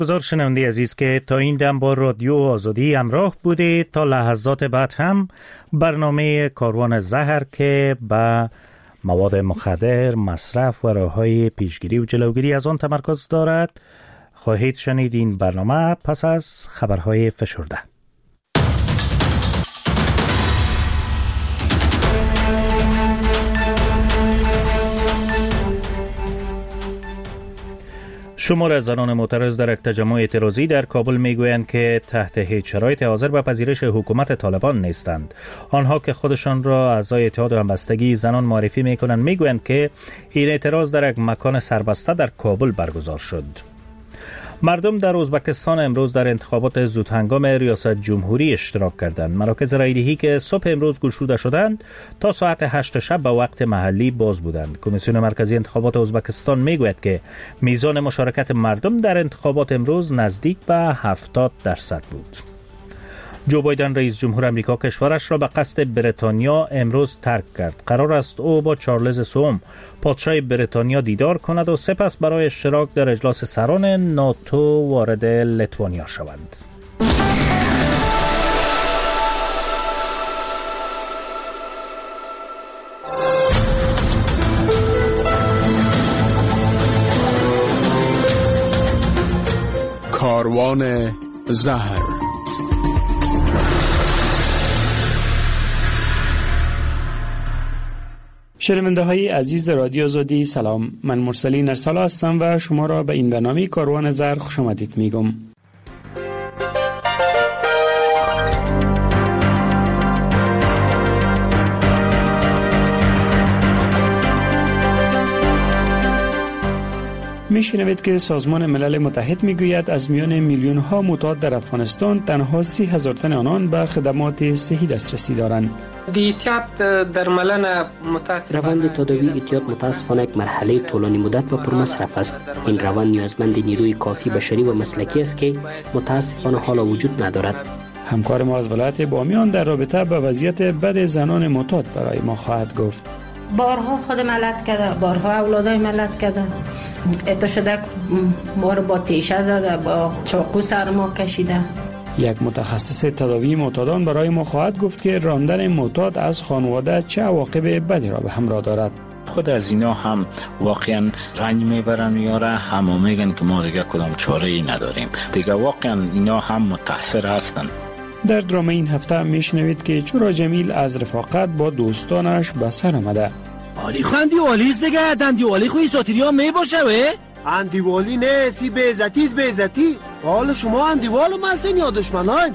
گزار شنونده عزیز که تا این دم با رادیو آزادی همراه بوده تا لحظات بعد هم برنامه کاروان زهر که با مواد مخدر، مصرف و راه‌های پیشگیری و جلوگیری از آن تمرکز دارد خواهید شنید. این برنامه پس از خبرهای فشرده. شمار از زنان معترض در یک تجمع اعتراضی در کابل میگویند که تحت هیچ شرایطی حاضر به پذیرش حکومت طالبان نیستند. آنها که خودشان را اعضای اتحاد همبستگی زنان معرفی میکنند میگویند که این اعتراض در یک مکان سربسته در کابل برگزار شد. مردم در ازبکستان امروز در انتخابات زودهنگام ریاست جمهوری اشتراک کردند. مراکز رایدهی که صبح امروز گشوده شدند تا ساعت 8 شب به وقت محلی باز بودند. کمیسیون مرکزی انتخابات ازبکستان میگوید که میزان مشارکت مردم در انتخابات امروز نزدیک به 70% بود. جو بایدن رئیس جمهور امریکا کشورش را به قصد بریتانیا امروز ترک کرد. قرار است او با چارلز سوم پادشاه بریتانیا دیدار کند و سپس برای اشتراک در اجلاس سران ناتو وارد لیتوانیا شوند. کاروان زهر. شنونده های عزیز رادیو آزادی سلام، من مرسلی نرسالا هستم و شما را به این برنامه کاروان زهر خوش آمدید میگم. میشنوید که سازمان ملل متحد میگوید از میان میلیون ها معتاد در افغانستان تنها 30,000 تن آنان به خدمات صحی دسترسی دارند. روند تداوی اعتیاد متاسفانه یک مرحله طولانی مدت و پرمصرف است. این روند نیازمند نیروی کافی بشری و مسلکی است که متاسفانه حالا وجود ندارد. همکار ما از ولایت بامیان در رابطه با وضعیت بد زنان معتاد برای ما خواهد گفت. بارها خود ملت کرده، بارها اولادای ملت کرده، اتا شده ما رو با تیشه زده، با چاقو سر ما کشیده. یک متخصص تداوی معتادان برای ما خواهد گفت که راندن معتاد از خانواده چه عواقب بدی را به همراه دارد. خود از اینا هم واقعا رنج میبرن میاره، همه میگن که ما دیگه کدام چاره ای نداریم. دیگه واقعا اینا هم متاثر هستن. در درام این هفته میشنوید که چورا جمیل از رفاقت با دوستانش به سر آمده. علی خواندی والیز دیگه، دندی والی خوی ساتیری ها می باشه وی؟ اندی والی نه، سی بیزتیز بیزتی. حال شما اندی والو مستین یا دشمنان؟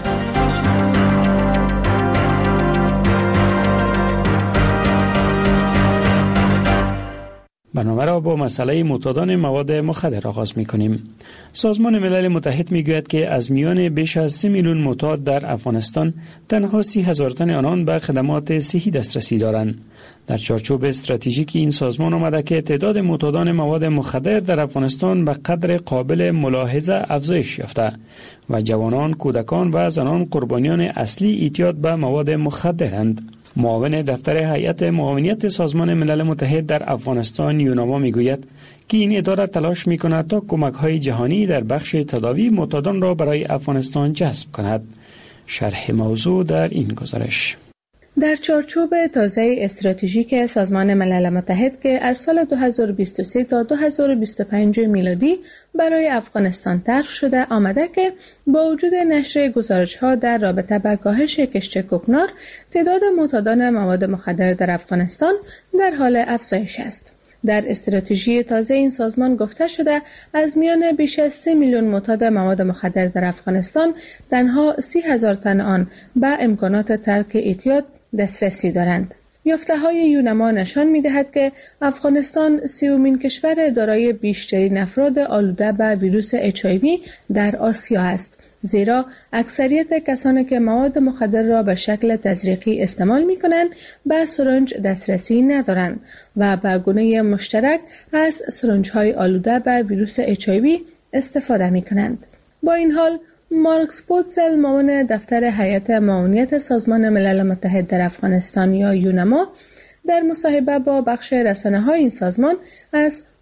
برنامه را با مسئله معتادان مواد مخدر آغاز می‌کنیم. سازمان ملل متحد میگوید که از میان بیش از 3 میلیون معتاد در افغانستان تنها 30,000 تن آنان به خدمات صحی دسترسی دارند. در چارچوب استراتژیک این سازمان آمده که تعداد معتادان مواد مخدر در افغانستان به قدر قابل ملاحظه افزایش یافته و جوانان، کودکان و زنان قربانیان اصلی اعتیاد به مواد مخدرند. معاون دفتر هیئت معاونیت سازمان ملل متحد در افغانستان یوناما میگوید که این اداره تلاش میکند تا کمک‌های جهانی در بخش تداوی معتادان را برای افغانستان جذب کند. شرح موضوع در این گزارش. در چارچوب تازه استراتژیک سازمان ملل متحد که از سال 2023 تا 2025 میلادی برای افغانستان طرح شده آمده که با وجود نشر گزارش‌ها در رابطه با کاهش کشت کوکنار، تعداد معتادان مواد مخدر در افغانستان در حال افزایش است. در استراتژی تازه این سازمان گفته شده از میان بیش از 3 میلیون معتاد مواد مخدر در افغانستان تنها 30,000 تن آن به امکانات ترک اعتیاد دسترسی دارند. یافته‌های یونما نشان می‌دهد که افغانستان 30مین کشور دارای بیشترین افراد آلوده به ویروس HIV در آسیا است، زیرا اکثریت کسانی که مواد مخدر را به شکل تزریقی استعمال می‌کنند به سرنج دسترسی ندارند و به گونه مشترک از سرنج‌های آلوده به ویروس HIV استفاده می‌کنند. با این حال مارکس پوتزل، معاون دفتر هیئت معاونیت سازمان ملل متحد در افغانستان یا یونما، در مصاحبه با بخش رسانه‌های این سازمان از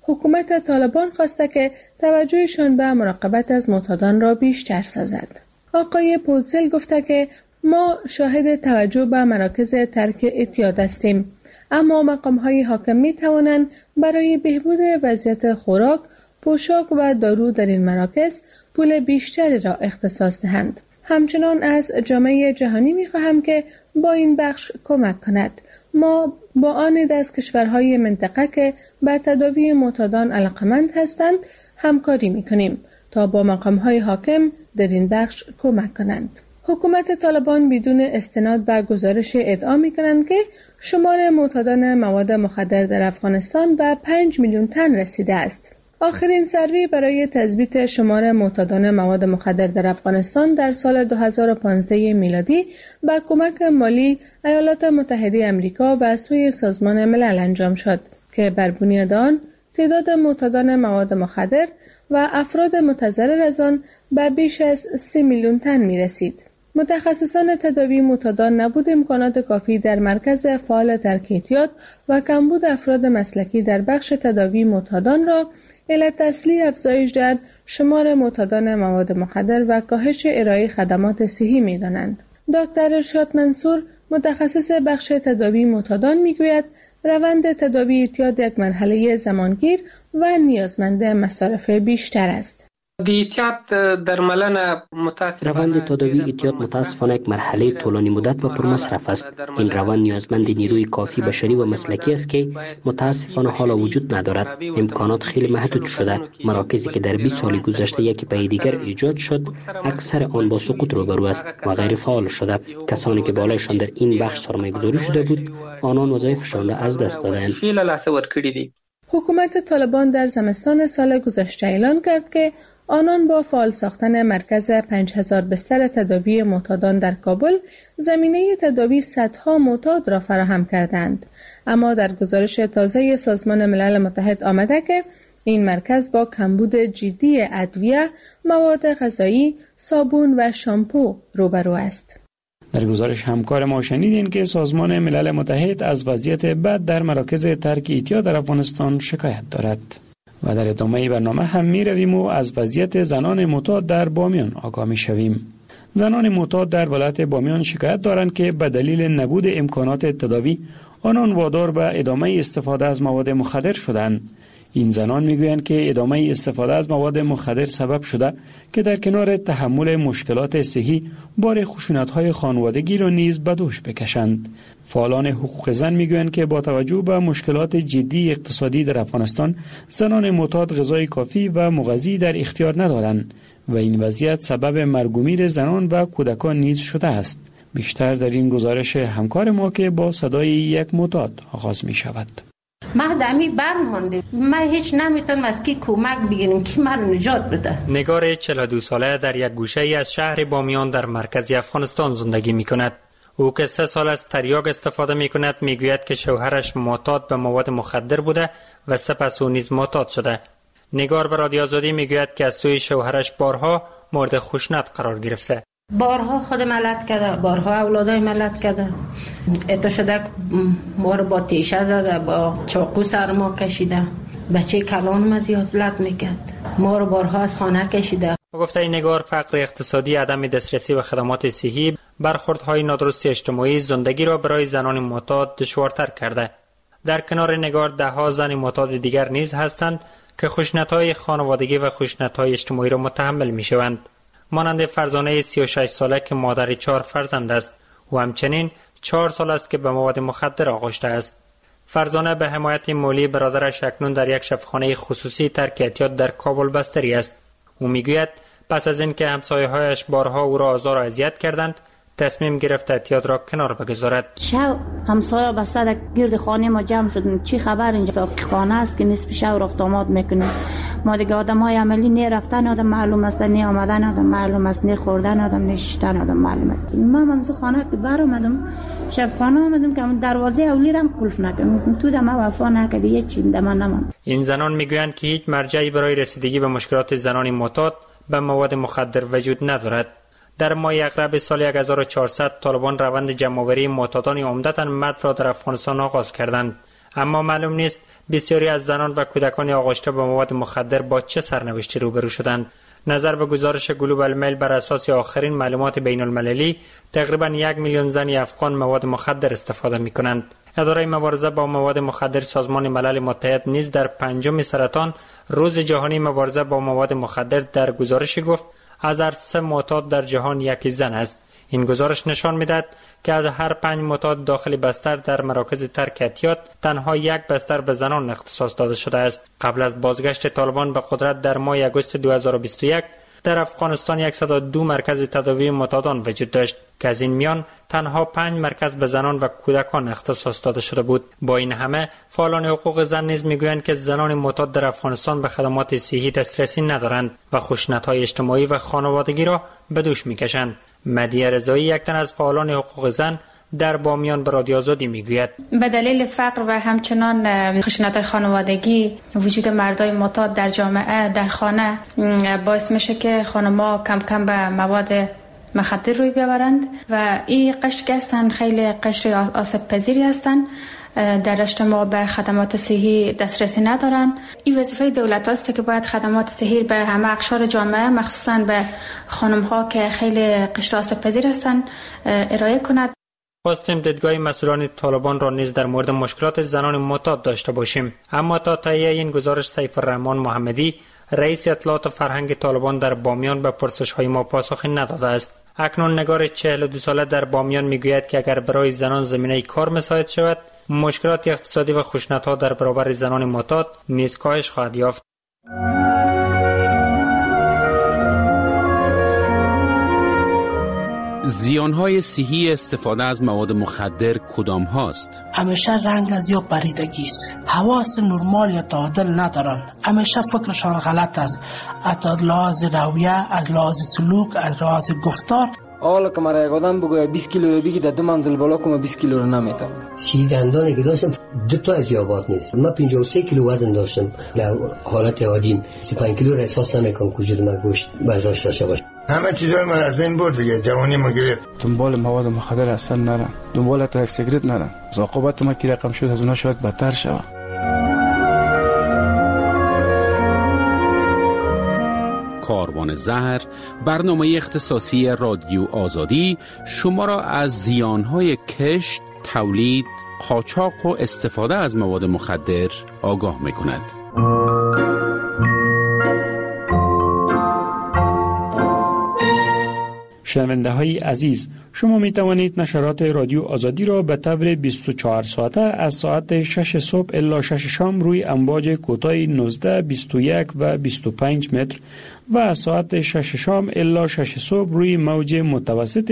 حکومت طالبان خواسته که توجهشان به مراقبت از معتادان را بیشتر سازد. آقای پولسل گفته که ما شاهد توجه به مراکز ترک اعتیاد هستیم، اما مقام‌های حاکم می‌توانند برای بهبود وضعیت خوراک، پوشاک و دارو در این مراکز پول بیشتری را اختصاص دهند. همچنان از جامعه جهانی می‌خواهم که با این بخش کمک کند. ما با آن از کشورهای منطقه که به تداوی معتادان علاقمند هستند همکاری می‌کنیم تا با مقام‌های حاکم در این بخش کمک کنند. حکومت طالبان بدون استناد به گزارش ادعا می‌کنند که شمار معتادان مواد مخدر در افغانستان به 5 میلیون تن رسیده است. آخرین سروی برای تثبیت شمار معتادان مواد مخدر در افغانستان در سال 2015 میلادی با کمک مالی ایالات متحده آمریکا و سوی سازمان ملل انجام شد که بر بنیاد آن تعداد معتادان مواد مخدر و افراد متضرر از آن به بیش از 3 میلیون تن می رسید. متخصصان تداوی معتادان نبود امکانات کافی در مرکز فعال ترک اعتیاد و کمبود افراد مسلکی در بخش تداوی معتادان را علت اصلی افزایش در شمار معتادان مواد مخدر و کاهش ارائه خدمات صحی می‌دانند. دکتر ارشاد منصور متخصص بخش تداوی معتادان می‌گوید روند تداوی اعتیاد یک مرحله زمانگیر و نیازمند مصارف بیشتر است. روند تداوی اعتیاد متاسفانه یک مرحله طولانی مدت و پرمصرف است. این روند نیازمند نیروی کافی بشری و مسلکی است که متاسفانه حالا وجود ندارد. امکانات خیلی محدود شده. مراکزی که در 20 سال گذشته یکی پس دیگر ایجاد شد، اکثر آن با سقوط روبرو است و غیر فعال شده. کسانی که بالایشان در این بخش سرمایه‌گذاری شده بود، آنان وظایفشان را از دست دادند. حکومت طالبان در زمستان سال گذشته اعلان کرد که آنان با فعال ساختن مرکز 5000 بستر تداوی معتادان در کابل زمینه تداوی صدها معتاد را فراهم کردند، اما در گزارش تازه سازمان ملل متحد آمده که این مرکز با کمبود جدی ادویه، مواد غذایی، صابون و شامپو روبرو است. در گزارش همکار ما شنیدین که سازمان ملل متحد از وضعیت بد در مراکز ترک اعتیاد در افغانستان شکایت دارد. و در ادامه برنامه هم می رویم و از وضعیت زنان معتاد در بامیان آگاه می شویم. زنان معتاد در ولایت بامیان شکایت دارند که به دلیل نبود امکانات تداوی آنان وادار به ادامه استفاده از مواد مخدر شدند. این زنان میگویند که ادامه استفاده از مواد مخدر سبب شده که در کنار تحمل مشکلات صحی بار خشونت‌های خانوادگی را نیز به دوش بکشند. فعالان حقوق زن میگویند که با توجه به مشکلات جدی اقتصادی در افغانستان، زنان معتاد غذای کافی و مغذی در اختیار ندارند و این وضعیت سبب مرگ و میر زنان و کودکان نیز شده است. بیشتر در این گزارش همکار ما که با صدای یک معتاد آغاز می شود. ما دمی برمانده، ما هیچ نمیتونم از کی کمک بگیریم که من نجات بده. نگار 42 ساله در یک گوشه ای از شهر بامیان در مرکز افغانستان زندگی می کند. او که 3 سال از تریاک استفاده می کند میگوید که شوهرش معتاد به مواد مخدر بوده و سپس او نیز معتاد شده. نگار به رادیو آزادی میگوید که از سوی شوهرش بارها مورد خشونت قرار گرفته. بارها خود ملت کرده، بارها اولادای ملت کرده. اتا شده ما رو با تیشه زده، با چاقو سر ما کشیده، بچه کلان ما زیادت میکرد، ما رو بارها از خانه کشیده. گفته این نگار فقر اقتصادی، عدم دسترسی به خدمات صحی، برخوردهای نادرست اجتماعی زندگی را برای زنان معتاد دشوارتر کرده. در کنار نگار 10 زن معتاد دیگر نیز هستند که خشونت‌های خانوادگی و خشونت‌های اجتماعی را متحمل میشوند. مانند فرزانه 36 ساله که مادر 4 فرزند است و همچنین 4 سال است که به مواد مخدر آغشته است. فرزانه به حمایت مالی برادرش اکنون در یک شفاخانه خصوصی ترک اعتیاد در کابل بستری است. او میگوید پس از اینکه همسایه‌هایش بارها او را آزار و اذیت کردند، تصمیم گرفت اعتیاد را کنار بگذارد. شب همسایه بسته در گرد خانه ما جمع شدن، چی خبر اینجا خانه است که نصف شب رفت آمد میکنیم. ما دیگه آدمای عملی نه رفتن آدم معلوم است، نه آمدن آدم معلوم است، نه خوردن آدم، نه شیشتن آدم معلوم است. ما منزو خانه که بر آمدم، شب خانه آمدم که دروازه اولی رم قلف نکردم، تو دم وفا نکردی، یه چی دم نماند. این زنان میگویند که هیچ مرجعی برای رسیدگی به مشکلات زنان معتاد به مواد مخدر وجود ندارد. در ماه اغرب سال 1400 طالبان روند جمع‌آوری معتادان عمدتاً مرد را در افغانستان آغاز کردند. اما معلوم نیست بسیاری از زنان و کودکان آغشته به مواد مخدر با چه سرنوشتی روبرو شدند. نظر به گزارش گلوبال میل بر اساس آخرین معلومات بین المللی، تقریبا 1 میلیون زن افغان مواد مخدر استفاده می کنند. اداره مبارزه با مواد مخدر سازمان ملل متحد نیز در 5 سرطان روز جهانی مبارزه با مواد مخدر در گزارش گفت از هر 3 معتاد در جهان یکی زن است. این گزارش نشان می‌دهد که از هر 5 معتاد داخل بستر در مراکز ترک اعتیاد تنها 1 بستر به زنان اختصاص داده شده است. قبل از بازگشت طالبان به قدرت در ماه آگوست 2021 در افغانستان 102 مرکز تداوی معتادان وجود داشت که از این میان تنها 5 مرکز به زنان و کودکان اختصاص داده شده بود. با این همه فعالان حقوق زن نیز میگویند که زنان معتاد در افغانستان به خدمات صحی دسترسی ندارند و خشونت‌های اجتماعی و خانوادگی را به دوش میکشند. مدیه رضایی، یک تن از فعالان حقوق زن، در بامیان به رادیو آزادی میگوید به دلیل فقر و همچنان خشونت خانوادگی وجود مردای معتاد در جامعه در خانه باعث میشه که خانم‌ها کم کم به مواد مخدر روی بیاورند و این قشر که هستن خیلی قشر آسیب پذیری هستند. در اجتماع به خدمات صحی دسترسی ندارند. این وظیفه دولت است که باید خدمات صحی به همه اقشار جامعه مخصوصا به خانم‌ها که خیلی قشر آسیب پذیر هستند ارائه کند. خواستیم دیدگاه مسئولان طالبان را نیز در مورد مشکلات زنان معتاد داشته باشیم، اما تا تهیه این گزارش سیف الرحمن محمدی، رئیس اطلاعات فرهنگ طالبان در بامیان به پرسش‌های ما پاسخی نداده است. اکنون نگار 42 ساله در بامیان میگوید که اگر برای زنان زمینه کار مساعد شود، مشکلات اقتصادی و خشونت‌ها در برابر زنان معتاد نیز کاهش خواهد یافت. زیانهای صحی استفاده از مواد مخدر کدام هاست؟ همیشه رنگ از یا پریدگی است. حواس نرمال یا تعادل ندارن. همیشه فکرشان غلط است. از لحاظ رویه، از لحاظ سلوک، از لحاظ گفتار. حالا که مرا یک آدم بگوید 20 کیلو رو بگی در 2 منزل بالا کنم 20 کیلو رو نمیتونم. سی دندانی که داشتم 2 تا از یابات نیست. من 53 کیلو وزن داشتم. در حالت عادیم 35 کیلو را احساس نمیکنم که وجود من گوشت برداشت داشته باشه. همه چیزای من از بین برد دیگه، جوانی ما گرفت. دنبال مواد مخدر اصلا نرم، دنبال تا یک سیگرت نرم. عاقبت ما که رقم شد از اونها شاید بدتر شود. کاروان زهر، برنامه اختصاصی رادیو آزادی شما را از زیانهای کشت، تولید، قاچاق و استفاده از مواد مخدر آگاه می‌کند. شنونده های عزیز، شما می توانید نشرات رادیو آزادی را به طور 24 ساعته از ساعت 6 صبح الی 6 شام روی امواج کوتاه 19، 21 و 25 متر و از ساعت 6 شام الی 6 صبح روی موج متوسط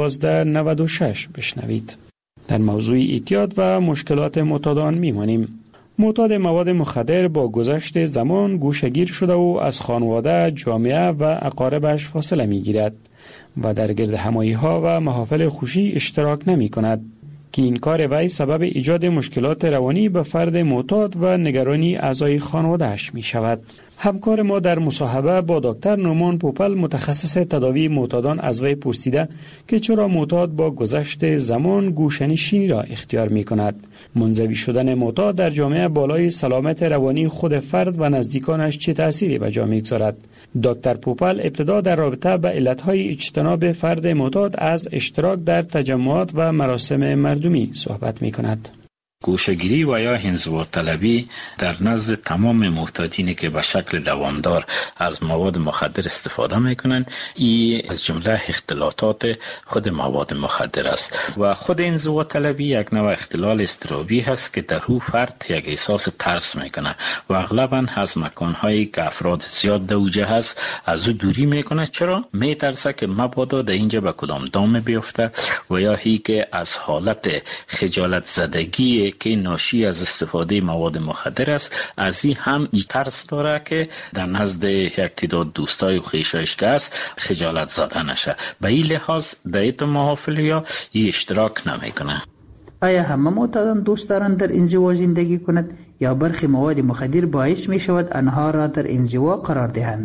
1296 بشنوید. در موضوع اعتیاد و مشکلات معتادان میمانیم. معتاد مواد مخدر با گذشت زمان گوشه‌گیر شده و از خانواده، جامعه و اقاربش فاصله میگیرد و در گرد همایی‌ها و محافل خوشی اشتراک نمی کند که این کار وی سبب ایجاد مشکلات روانی به فرد معتاد و نگرانی اعضای خانواده‌اش می شود. همکار ما در مصاحبه با دکتر نومان پوپل متخصص تداوی معتادان از وی پرسیده که چرا معتاد با گذشت زمان گوشه‌نشینی را اختیار می کند. منزوی شدن معتاد در جامعه بالای سلامت روانی خود فرد و نزدیکانش چه تأثیری به جا می‌گذارد؟ دکتر پوپل ابتدا در رابطه با علتهای اجتناب فرد معتاد از اشتراک در تجمعات و مراسم مردمی صحبت می‌کند. گوشه‌گیری و یا انزوا طلبی در نزد تمام معتادینی که به شکل دوامدار از مواد مخدر استفاده میکنند، این از جمله اختلالات خود مواد مخدر است و خود انزوا طلبی یک نوع اختلال اضطرابی هست که در او فرد یک احساس ترس میکنه و اغلبا از مکانهایی که افراد زیاد دوجه هست از او دوری میکنه. چرا؟ میترسه که مبادا در اینجا به کدام دام بیفته و یا هی که از حالت خجالت زدگی که ناشی از استفاده مواد مخدر است، از این هم ای ترس داره که در نزد یک تعداد دوستای و خویشایش که است خجالت زده نشه. به این لحاظ در این محافل یا ای اشتراک نمیکنه. آیا همه معتادان دوست دارند در انزوا زندگی کند یا برخی مواد مخدر باعث می شود آنها را در انزوا قرار دهند؟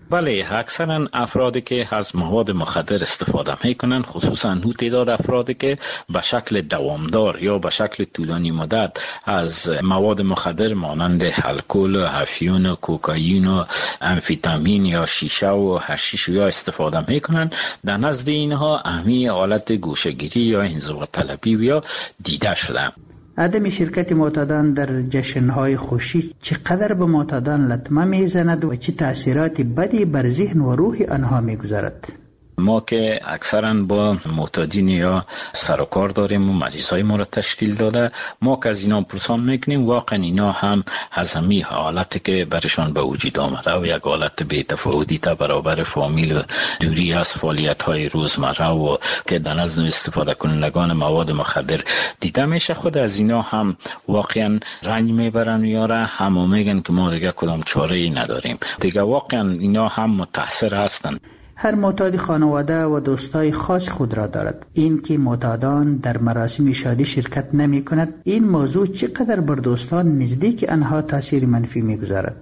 بله، اکثرا افرادی که از مواد مخدر استفاده میکنن، خصوصا اون تعداد افرادی که به شکل دوامدار یا به شکل طولانی مدت از مواد مخدر مانند الکل، افیون، کوکائین، امفیتامین یا شیشه و حشیش یا استفاده میکنن، در نزد اینها اهمی حالت گوشه‌گیری یا انزوا طلبی یا دیده شده. عدم شرکت معتادان در جشن‌های خوشی چقدر به معتادان لطمه میزند و چه تأثیرات بدی بر ذهن و روح آنها میگذارد؟ ما که اکثرا با معتادین یا سر و کار داریم و مریضای ما را تشکیل داده، ما که از اینا پرسان میکنیم واقعا اینا هم از همین حالتی که برشان به وجود آمده و یک حالت بی‌تفاوتی تا برابر فامیل و دوری از فعالیت‌های روزمره و که در نزد استفاده کنندگان مواد مخدر دیده میشه، خود از اینا هم واقعا رنج میبرن یا هم میگن که ما دیگه کدام چاره‌ای نداریم. دیگه واقعا اینا هم متاثر هستند. هر معتاد خانواده و دوستای خاص خود را دارد. این که معتادان در مراسم شادی شرکت نمی کند، این موضوع چقدر بر دوستان نزدیک آنها تاثیر منفی می گذارد؟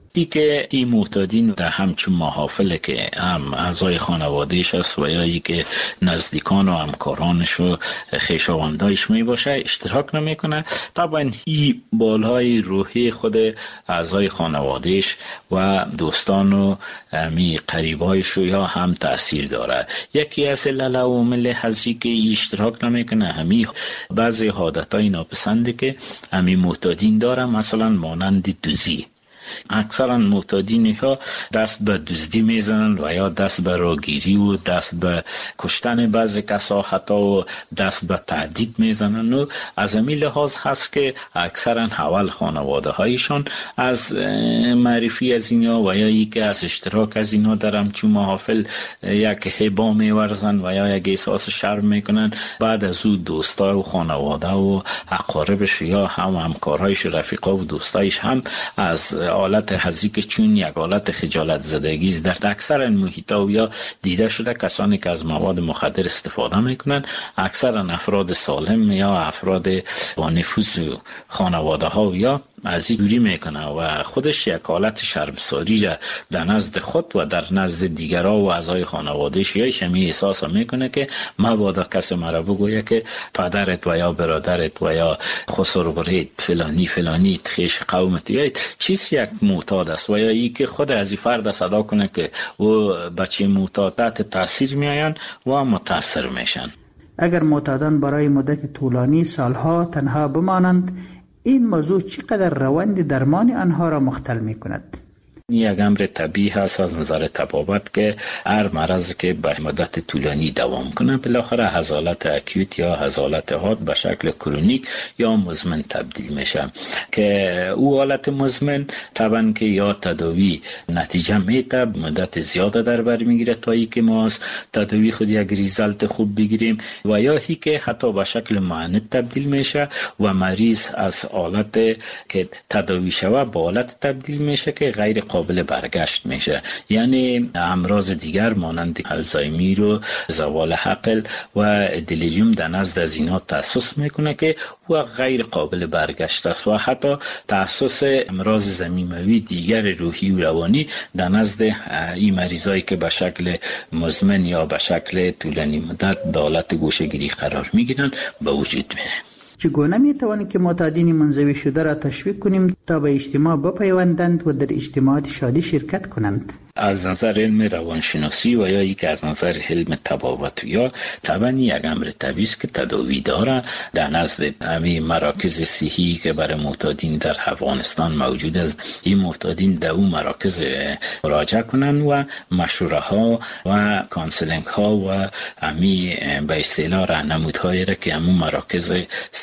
که این معتادین در همچون محافل که هم اعضای خانوادهش است و یا ای که نزدیکان و همکارانش و خویشاوندایش می باشه اشتراک نمی کنه، طبعا این بالهای روحی خود اعضای خانوادهش و دوستان و می قریبایش یا هم تأثیر داره. یکی از عوامل هستی که اشتراک نمی کنه همین بعضی عادتهای ناپسندی که همین معتادین داره، مثلا مانند دوزی. اکثرا معتادین ها دست به دزدی میزنن و یا دست به راگیری و دست به کشتن بعضی کسا حتی و دست به تهدید میزنن و از همین لحاظ هست که اکثرا اول خانواده هایشان از معرفی از اینا و یا ای که از اشتراک از اینا در همچون محافل یک هبا میورزن و یا یک احساس شرم میکنن، بعد از او دوستا و خانواده و اقاربش یا همکارهایش رفیقا و دوستایش هم از حالت هزی که چون یک حالت خجالت زدگی در اکثر محیطا یا دیده شده کسانی که از مواد مخدر استفاده میکنن اکثرا افراد سالم یا افراد با نفوذ خانواده ها یا از این دوری میکنه و خودش یک حالت شرمساری در نزد خود و در نزد دیگرها و اعضای خانوادهش یا شمی احساس میکنه که مبادا کسی مرا بگویه که پدرت و یا برادرت و یا خسرورت فلانی خیش قومت یا چیز یک معتاد است و یا ای که خود از این فرد صدا کنه که و بچه معتادت تاثیر میآین و متاثر میشن. اگر معتادان برای مدت طولانی سالها تنها بمانند، این موضوع چقدر روند درمان آنها را مختل می کند؟ یک امر طبیعی هست از نظر طبابت که هر مرض که به مدت طولانی دوام کنه بالاخره از حالت اکیوت یا از حالت حاد به شکل کرونیک یا مزمن تبدیل میشه که او حالت مزمن طبعا که یا تداوی نتیجه میده مدت زیاده در بر میگیره تا ای که ما از تداوی خود یک ریزالت خوب بگیریم و یا هی که حتی به شکل معند تبدیل میشه و مریض از حالت که تداوی شوه به حالت تبدیل میشه که غیر قابل برگشت میشه، یعنی امراض دیگر مانند الزایمر و زوال عقل و دلیریوم در نزد از اینا تأسس میکنه که و غیر قابل برگشت است و حتی تأسس امراض ضمیموی دیگر روحی و روانی در نزد این مریضایی که به شکل مزمن یا به شکل طولانی مدت به حالت گوشه‌گیری قرار میگیرن به وجود میاد. چگونه میتوانیم که معتادین منزوی شده را تشویق کنیم تا به اجتماع بپیوندند و در اجتماعات شادی شرکت کنند؟ از نظر علم روانشناسی و یا یک از نظر علم طبابت یا طبعا یک امر طبیعی است که تداوی داره در نزد همه مراکز صحی که برای معتادین در افغانستان موجود است. این معتادین در اون مراکز مراجعه کنن و مشوره ها و کانسلینگ ها و همه به اصطلاح راهنمودهایی را که همون مراکز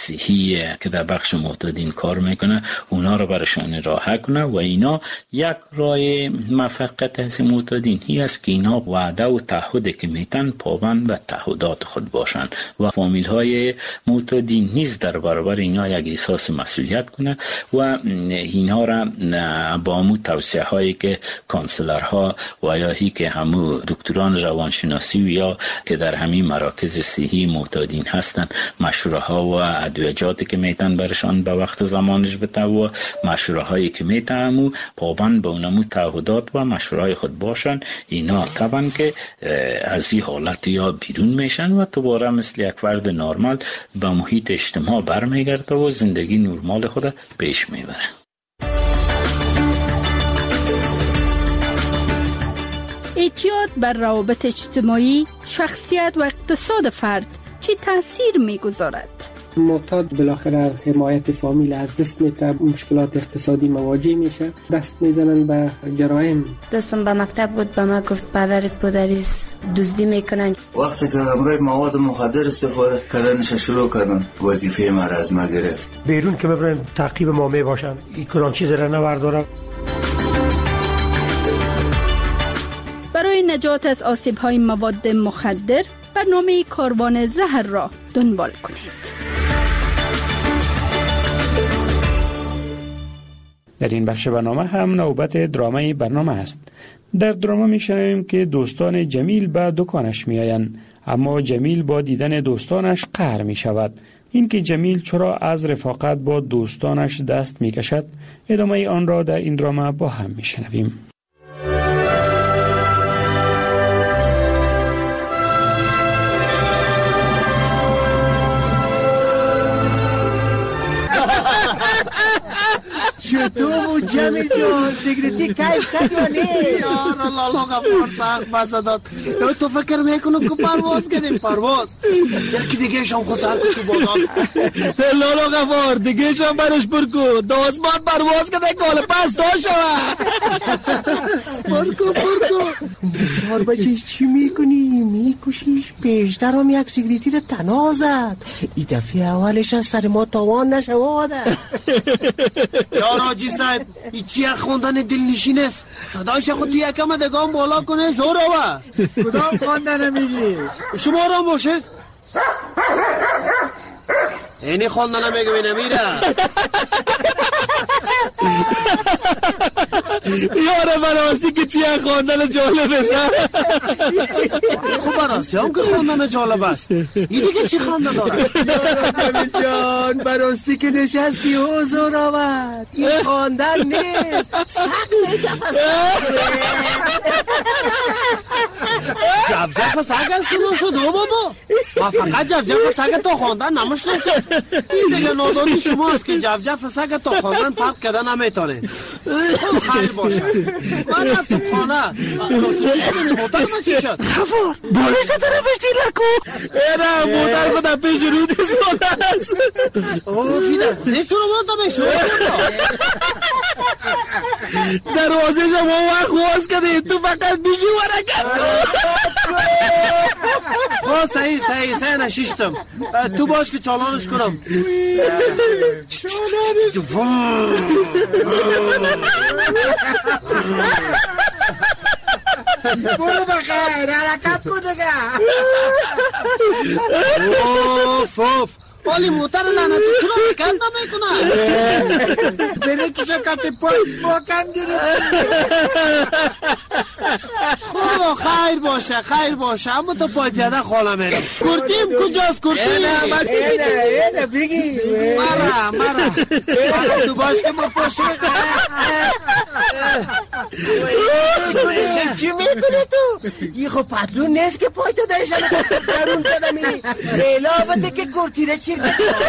صحی که در بخش معتادین کار میکنه اونا رو برشان راه کنه و اینا یک راه موفقیت از معتادین هی است که اینا وعده و تعهد که میتن پابند به تعهدات خود باشن و فامیل های معتادین نیز در برابر اینا یک احساس مسئولیت کنه و اینا را با همو توصیه هایی که کانسلرها و یا هی که همو دکتران روانشناسی و یا که در همین مراکز صحی معتادین هستن مشوره ها و ادویجاتی که میتن برشان به وقت زمانش بده و مشوره هایی که میتن همو پابند به اونمو تعهدات و مشوره جای خود باشن، اینا طبعا که از این حالت یا بیرون میشن و دوباره مثل یک فرد نرمال به محیط اجتماع برمیگرده و زندگی نرمال خود پیش میبره. اعتیاد بر روابط اجتماعی، شخصیت و اقتصاد فرد چه تاثیر میگذارد؟ معتاد بالاخره حمایت فامیل از دست میده، مشکلات اقتصادی مواجه میشه، دست میزنن به جرایم. دوستم به مکتب بود، به ما گفت پدرت پدریست دزدی میکنن. وقتی که برای مواد مخدر استفاده کردنش شروع کردن، وظیفه ما را از ما گرفت. بیرون که ببرن تعقیب ما میباشن، این کدام چیز را نبردارم. برای نجات از آسیب‌های مواد مخدر برنامه کاروان زهر را دنبال کنید. در این بخش برنامه هم نوبت درامای برنامه است. در دراما میشنویم که دوستان جمیل به دکانش میآیند، اما جمیل با دیدن دوستانش قهر می شود. اینکه جمیل چرا از رفاقت با دوستانش دست میکشد، ادامه آن را در این دراما با هم میشنویم. چطور بود جمیل جان؟ سیگریتی کیف کرد یا نه؟ یار الله غفور سخت بسه داد. تو فکر میکنم که پرواز کردیم؟ پرواز یکی دیگه شام خود سر کن تو بادان. لالا غفور دیگه شام برش برکو داسمان پرواز کرده کال پس تا شوه. برکو بسیار بچهش چی میکنی؟ میکشیش پیشتر هم یک سیگریتی رو تنها زد. این دفعه اولش از سر ما تاوان نشواده. راجی صاحب این چی خوندن دلنشین است؟ صدایش خود یکم دگام بالا کنه زور آوه. کدام خوندن میگی؟ شما را باشه اینی خوندن میگه بینه میره. یاره براستی که چی خوندن جالب است. خب براستی هم که خوندن جالب است. این دیگه چی خوندن داره؟ جمیل جان براستی که نشستی حضور آمد. این خوندن نیست، سق نشفت. جفجف سگ است تو شد بابا. ما فقط جفجف سگ تو خوندن نمشنستم. این دیگه نادانی شما است که جفجف سگ تو خوندن فرق کردن نمیتونه. خب خیلی باشه. من رفتم خانه. چی شدنی موتر من چی شد؟ خفور بارش طرفش چی لکو؟ ایره موتر خود پیش رو دیستانه است. اوه فیدر زیست تو رو باز نمیشو. دروازه شما وقت خواست کردیم تو فقط بیشی ورکت خواست صحیح نشیشتم. تو باش که چالانش کنم. برو بخیر حرکت کن دیگه. اوف ولی موتر لعنتی چرا حرکت نمیکنه؟ بره کشا کت پای با کم گرفت. خب خیر باشه اما تو پای پیاده خاله میرم. کرتیم کجاست کرتیم؟ اینه بگی مرا تو باش که ما پاشه. چی میکنه تو؟ یه خب پتلون نیست که پای تو دایشن درون کدمی علاوه که کرتیره چیر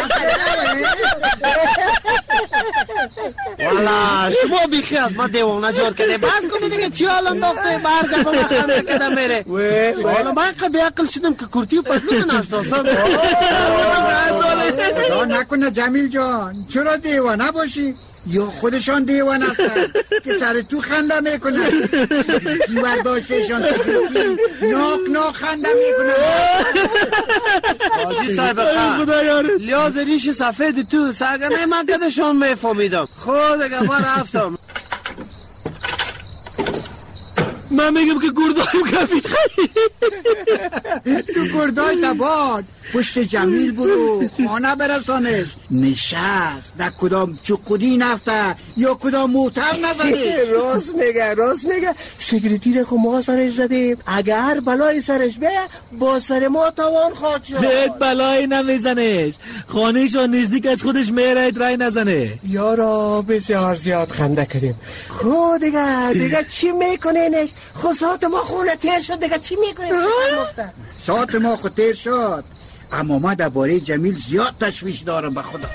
والا شما بیخی از ما دیوانه جور کده. بس کنی دیگه چی حال انداخته برگرد و خنده کده میره. والا من بیعقل شدم که کرتی و پتلون نشناسم. نکنه جمیل جان چرا دیوانه باشی؟ یا خودشان دیوانه هستن که سر تو خنده میکنن. سیگریتی برداشتشان ناک خنده میکنن. حاجی صاحب لیاز ریش سفید تو سگنه من کدشان میفهمیدم. خود اگه من رفتم من میگم که گردایم کفید خیلی. تو گردای تباد پشت جمیل برو خانه برسانش. نشست در کدام چقودی نفته یا کدام موتر نزده. راست میگه سیگریتی رو ما سرش زدیم، اگر بلای سرش بیه با سر ما توان خواهد شد. بهت بلای نمیزنش، خانهشان نزدیک از خودش میره، رای نزنه. یارا بسیار زیاد خنده کردیم. خود دیگه چی میکنینش؟ خود ساعت ما خونه تیر شد، دیگه چی میکنین؟ ساعت ما خود تیر شد، اما ما درباره جمیل زیاد تشویش دارم به خدا.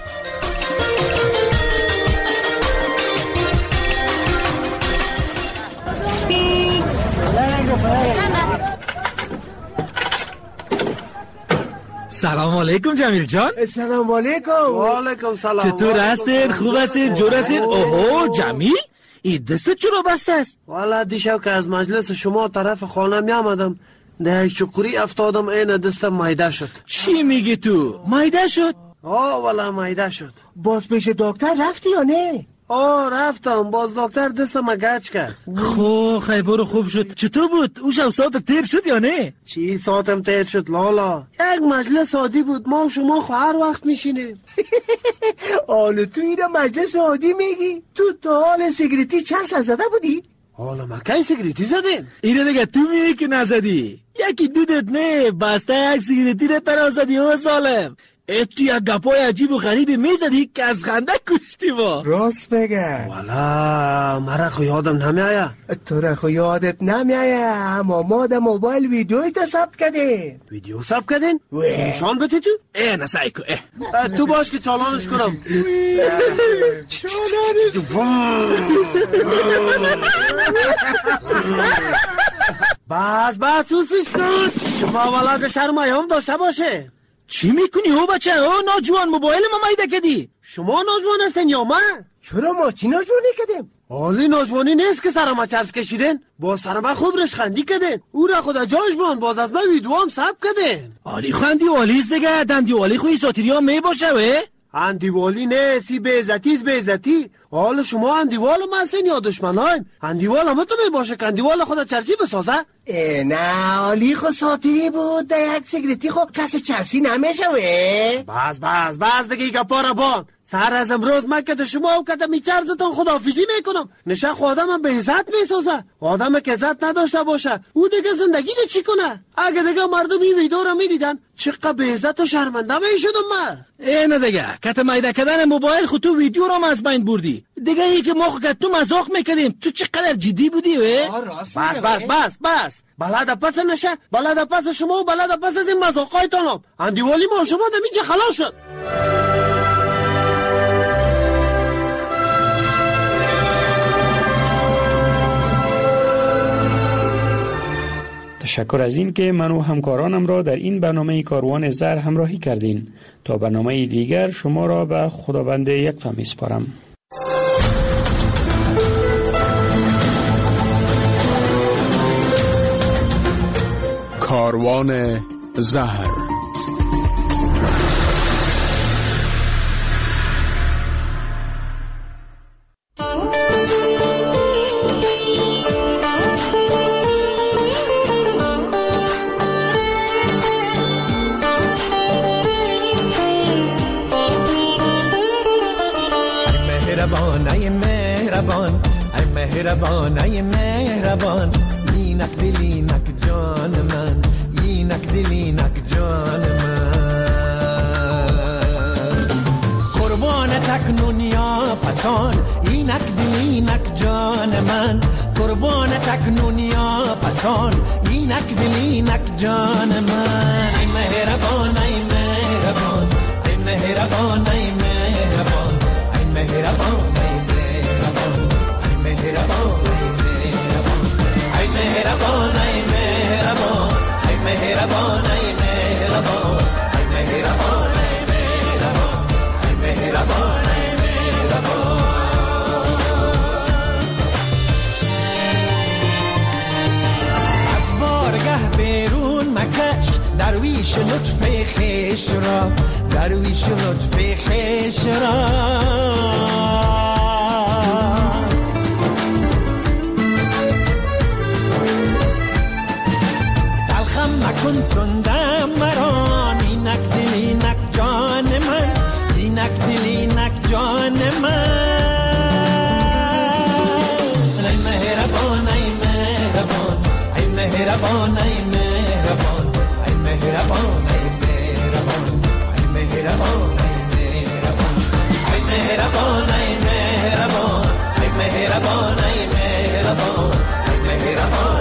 سلام علیکم جمیل جان. سلام علیکم. و علیکم سلام. چطور هستید؟ خوب هستید؟ جور هستید؟ اوه جمیل، این دستت چرا بسته است؟ والا دیشب که از مجلس شما طرف خانه می آمدم در یک چقوری افتادم، این دستم مایده شد. چی میگی تو؟ مایده شد؟ والا مایده شد. باز پیش دکتر رفتی یا نه؟ رفتم، باز دکتر دستم گچ کرد. خیبر خوب شد. چطور بود؟ او شب ساعت تیر شد یا نه؟ چی ساعتم تیر شد لالا؟ یک مجلس عادی بود، ما و شما هر وقت میشینیم. حالا تو این مجلس عادی میگی؟ تو تا حال سیگریتی چند سال زده بودی؟ حالا ما کی سیگریتی زدیم؟ اینه دیگه تو میگی که نزدی. یکی دودت نه بسته یک سیگریتی رو تنها زدی و سالم. تو یک گپای عجیب و غریبی میزدی که از خنده کشتی ما. راست بگه. والا مرا خو یادم نمیایه. تو را خو یادت نمیایه، اما ما در موبایل ویدیوی تا ثبت کردیم. ویدیو ثبت کردین؟ نشان بدی تو؟ نسایی کو. تو باش که چالانش کنم. بس سوسش کن. شما والا که شرمایه هم داشته باشه. چی میکنی او بچه؟ ناجوان موبایل ما مایده کدی. شما ناجوان هستین یا من؟ چرا ما چی ناجوانی کدیم؟ حالی ناجوانی نیست که سرما چرس کشیدین، باز سرما خوب رشخندی کدین، او را خدا جاش بان، باز از من ویدیو هم ثبت کدین. حالی خندی والیست دیگه، دندی والی خوی ساتیری هم می باشه وی؟ اندیوالی نه، سی بیزتی. حالا شما اندیوال هم هستین یا دشمن هایم؟ اندیوال هم تو می باشه که اندیوال خدا چرسی بسازه؟ نه حالی خود ساتیری بود، در یک سیگریتی خود کسی چرسی نمیشه وی؟ بس دیگه ایگا پارا بان. سهر از امروز من که شما هم که می چرزتون خداحافظی میکنم. نشه آدم هم به عزت میسازه. آدم که عزت نداشته باشه او دیگه زندگی ده چی کنه؟ اگه دیگه مردم این ویدیو رو میدیدن چقدر به عزت و شرمنده میشدم من. نه دیگه کت مایده کردن موبایل خود تو ویدیو رو از بین بردی. دیگه ای که ما خود تو مزاق میکردیم، تو چقدر جدی بودی وی؟ بس بلد پس نشه، بلد پس شما و بلد پس از این مزاقایتانم. اندیوالی ما شما دمیجه خلاص شد. تشکر از این که من و همکارانم را در این برنامه کاروان زهر همراهی کردین. تا برنامه دیگر شما را به خداوند یکتا میسپارم. کاروان زهر. مهربان ای مهربان، اینک دلینک جان من، اینک دلینک جان من، قربان تکنونیا پسان، اینک دلینک جان من، قربان تکنونیا پسان، اینک دلینک جان من. ای مهربان ای مهربان، ای مهربان ای مهربان، ای مهربان مهربان ای مهربان، ای مهربان ای مهربان، ای مهربان ای مهربان، ای مهربان ای مهربان. از بارگه بیرون مکش درویش لطف خویش را، درویش لطف خویش را. مکن تندم مران، اینک اینک دل اینک جان من. ای مهربان ای مهربان ای مهربان ای مهربان ای مهربان ای مهربان ای مهربان ای مهربان ای مهربان ای مهربان ای مهربان ای مهربان ای مهربان